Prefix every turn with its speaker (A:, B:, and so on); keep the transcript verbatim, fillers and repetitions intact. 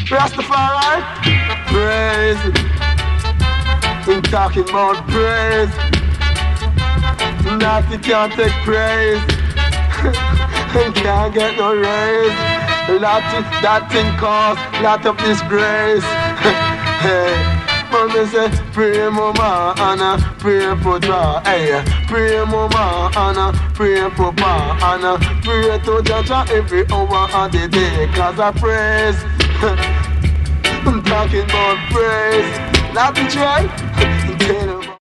A: Rastafari, praise. I'm talking about praise. Nothing can take praise. Can't get no raise. Lot of, that thing cause lot of disgrace. Hey, mama say pray mama Anna, pray for Jah. Hey, pray mama Anna, pray for Pa Anna, pray to Jah every hour of the day. Cause I praise. I'm talking about praise. Not the joy.